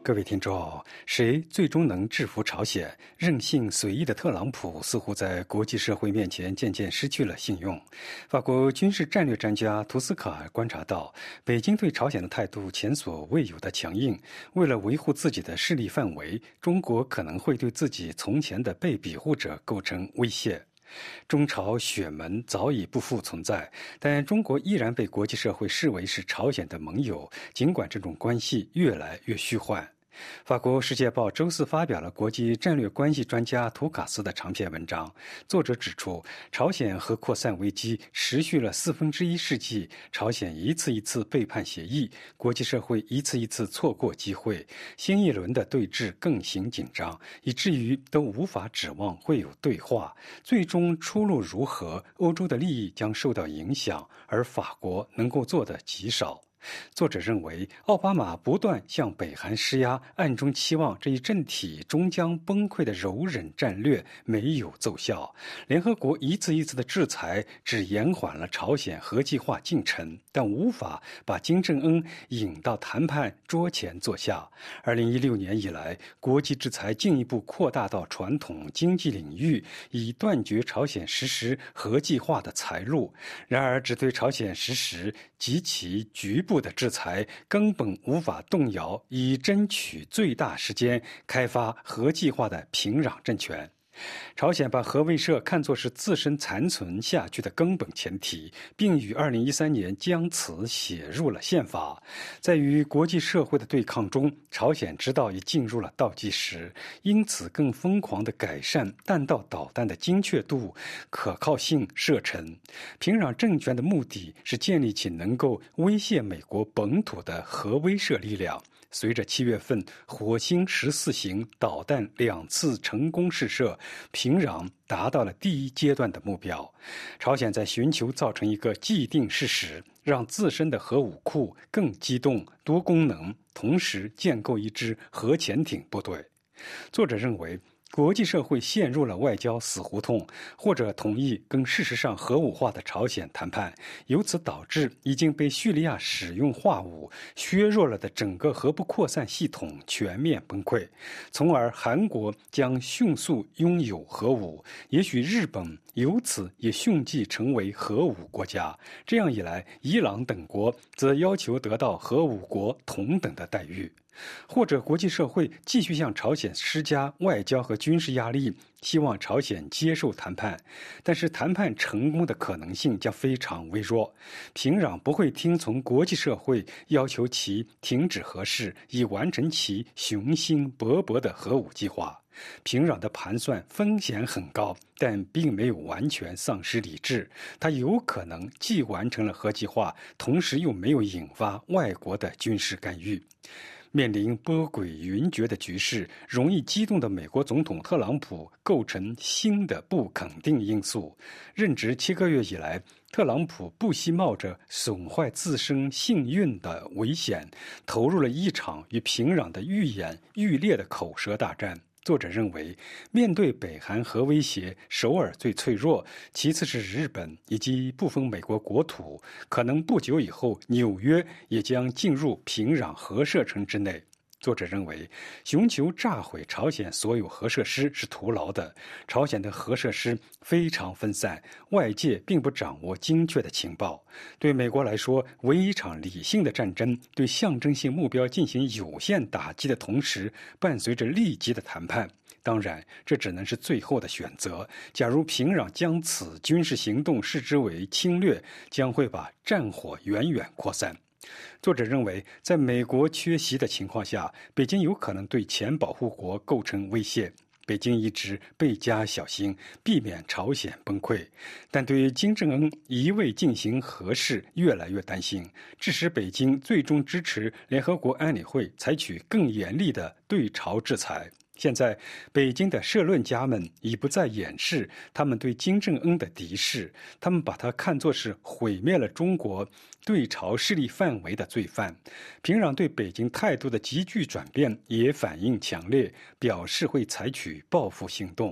各位听众，谁最终能制服朝鲜？任性随意的特朗普似乎在国际社会面前渐渐失去了信用。法国军事战略专家图斯卡尔观察到，北京对朝鲜的态度前所未有的强硬。为了维护自己的势力范围，中国可能会对自己从前的被庇护者构成威胁。中朝血盟早已不复存在，但中国依然被国际社会视为是朝鲜的盟友，尽管这种关系越来越虚幻。法国《世界报》周四发表了国际战略关系专家图卡斯的长篇文章。作者指出，朝鲜核扩散危机持续了1/4世纪，朝鲜一次一次背叛协议，国际社会一次一次错过机会，新一轮的对峙更形紧张，以至于都无法指望会有对话。最终出路如何，欧洲的利益将受到影响，而法国能够做的极少。作者认为，奥巴马不断向北韩施压，暗中期望这一政体终将崩溃的柔忍战略没有奏效。联合国一次一次的制裁只延缓了朝鲜核计划进程，但无法把金正恩引到谈判桌前坐下。2016年以来，国际制裁进一步扩大到传统经济领域，以断绝朝鲜实施核计划的财路。然而，只对朝鲜实施极其局部的制裁，根本无法动摇以争取最大时间开发核计划的平壤政权。朝鲜把核威慑看作是自身残存下去的根本前提，并于2013年将此写入了宪法。在与国际社会的对抗中，朝鲜知道已进入了倒计时，因此更疯狂地改善弹道导弹的精确度、可靠性、射程。平壤政权的目的是建立起能够威胁美国本土的核威慑力量。随着7月份火星14型导弹2次成功试射，平壤达到了第一阶段的目标。朝鲜在寻求造成一个既定事实，让自身的核武库更机动、多功能，同时建构一支核潜艇部队。作者认为，国际社会陷入了外交死胡同，或者同意跟事实上核武化的朝鲜谈判，由此导致已经被叙利亚使用化武削弱了的整个核不扩散系统全面崩溃，从而韩国将迅速拥有核武，也许日本由此也迅即成为核武国家。这样一来，伊朗等国则要求得到核武国同等的待遇。或者国际社会继续向朝鲜施加外交和军事压力，希望朝鲜接受谈判，但是谈判成功的可能性将非常微弱。平壤不会听从国际社会要求其停止核试，以完成其雄心勃勃的核武计划。平壤的盘算风险很高，但并没有完全丧失理智。它有可能既完成了核计划，同时又没有引发外国的军事干预。面临波诡云谲的局势，容易激动的美国总统特朗普构成新的不肯定因素。任职7个月以来，特朗普不惜冒着损坏自身信誉的危险，投入了一场与平壤的愈演愈烈的口舌大战。作者认为，面对北韩核威胁，首尔最脆弱，其次是日本以及部分美国国土，可能不久以后纽约也将进入平壤核射程之内。作者认为，寻求炸毁朝鲜所有核设施是徒劳的。朝鲜的核设施非常分散，外界并不掌握精确的情报。对美国来说，唯一一场理性的战争，对象征性目标进行有限打击的同时，伴随着立即的谈判。当然，这只能是最后的选择。假如平壤将此军事行动视之为侵略，将会把战火远远扩散。作者认为，在美国缺席的情况下，北京有可能对前保护国构成威胁。北京一直倍加小心，避免朝鲜崩溃，但对于金正恩一味进行核试越来越担心，致使北京最终支持联合国安理会采取更严厉的对朝制裁。现在，北京的社论家们已不再掩饰他们对金正恩的敌视，他们把他看作是毁灭了中国对朝势力范围的罪犯。平壤对北京态度的急剧转变也反应强烈，表示会采取报复行动。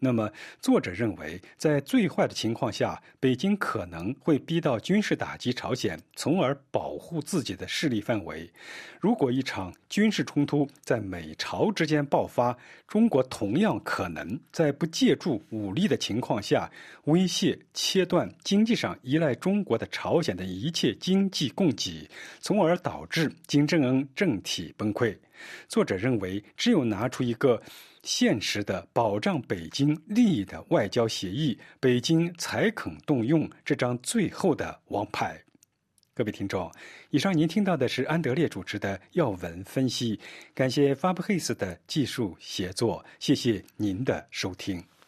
那么，作者认为，在最坏的情况下，北京可能会逼到军事打击朝鲜，从而保护自己的势力范围。如果一场军事冲突在美朝之间爆发，中国同样可能在不借助武力的情况下，威胁切断经济上依赖中国的朝鲜的一切经济供给，从而导致金正恩政体崩溃。作者认为，只有拿出一个现实的保障北京利益的外交协议，北京才肯动用这张最后的王牌。各位听众，以上您听到的是安德烈主持的要闻分析，感谢法布黑斯的技术协作，谢谢您的收听。